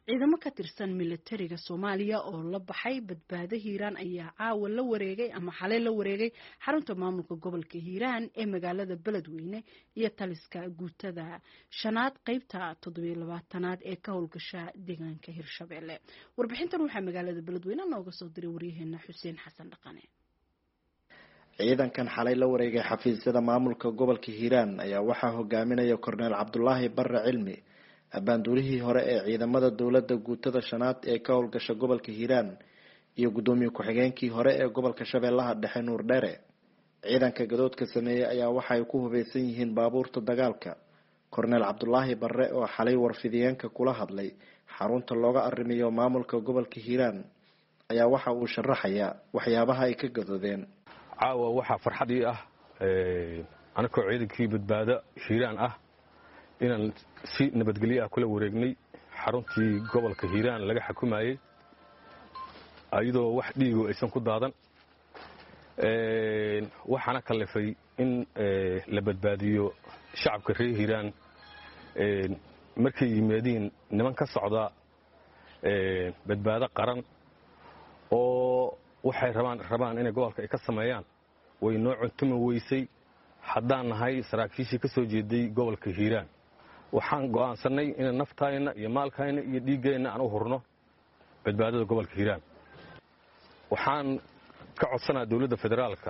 ciidamo ka tirsan militariga Soomaaliya oo la baxay badbaado Hiiraan ayaa caawa la wareegay ama xalay la wareegay xarunta maamulka gobolka Hiiraan ee magaalada Beledweyne iyo taliska guutada shanaad qaybta 27aad ee ka howlgasha deegaanka Hirshabelle. Warbixintan waxaa magaalada Beledweyne nooga soo diray wariyaheena Xuseen Xasan Dhaqane. ciidankan xalay la wareegay xafiisyada maamulka gobolka Hiiraan ayaa waxaa hogaaminaya Korneel Cabdullaahi Barre Cilmi, abaanduulihii hore ee ciidamada dowladda guutada shanaad ee ka howlgasha gobolka Hiiraan iyo gudoomiye ku-xigeenkii hore ee gobolka Shabeellaha Dhexe Nuur Dheere. ciidanka gadoodka sameeyay ayaa waxa ay ku hubeysan yihiin baabuurta dagaalka. Korneel Cabdullaahi Barre oo xalay warfidiyeenka kula hadlay xarunta looga arrimiyo maamulka gobolka Hiiraan ayaa waxa uu sharaxayaa waxyaabaha ay ka gadoodeen. caawa waxaa farxad ii ah anakoo ciidankii badbaado Hiiraan ah inaan si nabadgelyo ah kula wareegnay xaruntii gobolka Hiiraan laga xukumayay ayadoo wax dhiigo aysan ku daadan waxaana kalifay in la badbaadiyo shacabka reer Hiiraan markay yimaadeen niman ka socda badbaado qaran oo waxay rabaan inay gobolka ay ka sameeyaan way noo cuntumi weysay haddaan nahay saraakiishii ka soo jeeday gobolka Hiiraan. waxaan go'aansanay in naftayna iyo maalkayna iyo dhiigayna aan u hurno badbaadada gobolka Hiiraan. waxaan ka codsanaa dawladda federaalka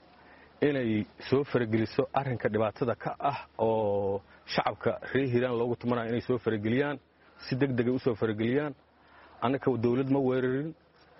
inay soo farageliso arrinka dhibaatada ka ah oo shacabka reer Hiiraan loogu tumanayo inay soo farageliyaan si degdeg ah u soo farageliyaan. annaka dawlad ma weerarin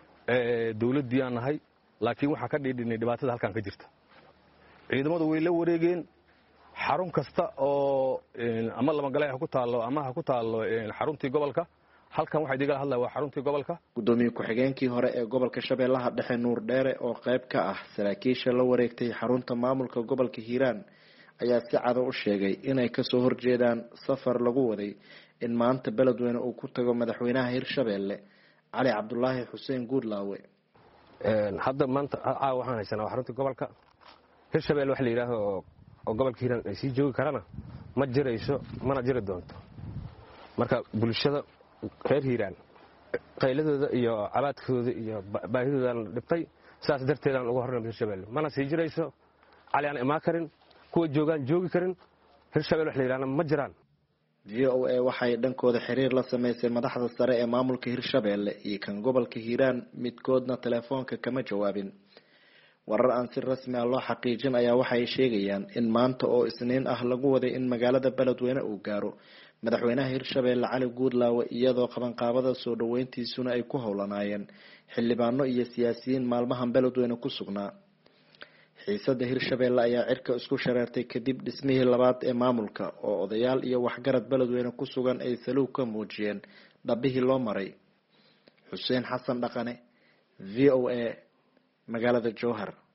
dawladii aan nahay laakiin waxa ka dhiidhinay dhibaatada halkan ka jirta. ciidamadu way la wareegeen xarun kasta oo ama lama galay ku taalo ama ku taalo xaruntii gobolka. halkan waxa diga hadlaa waa xaruntii gobolka. gudoomiye ku-xigeenkii hore ee gobolka Shabeellaha Dhexe Nuur Dheere oo qayb ka ah saraakiisha la wareegtay xarunta maamulka gobolka Hiiraan ayaa si cad u sheegay inay ka soo horjeedaan safar lagu waday in maanta Beledweyne uu ku tago madaxweynaha Hirshabelle Cali Cabdullaahi Xuseen Guudlaawe. hadda maanta waxaan haysanaa xarunta gobolka Hirshabelle wax la yiraahdo oo gobolka Hiiraan ay sii joogi karana ma jirayso mana jiri doonto. marka bulshada reer Hiiraan qayladooda iyo cabaadkooda iyo baahidooda la dhibtay saas darteed aan ugu horreeyay Hirshabelle mana sii jirayso. Cali aan imaan karin kuwa joogi karin Hirshabelle wax la yiraahdo ma jiraan. VOA waxay dhankooda xiriir la sameysay madaxda sare ee maamulka Hirshabelle iyo kan gobolka Hiiraan midkoodna telefoonka kama jawaabin. warar aan si rasmi ah loo xaqiijin ayaa waxay sheegayaan in maanta oo Isniin ah lagu waday in magaalada Beledweyne uu gaaro madaxweynaha Hirshabelle Cali Guudlaawe iyadoo qabanqaabada soo dhaweyntiisuna ay ku howlanaayeen xildhibaano iyo siyaasiyiin maalmahan Beledweyne ku sugnaa. xiisada Hirshabelle ayaa cirka isku shareertay kadib dhismihii labaad ee maamulka oo odayaal iyo waxgarad Beledweyne ku sugan ay saluug ka muujiyeen dhabihii loo maray. Xuseen Xasan Dhaqane, VOA, magaalada Jowhar.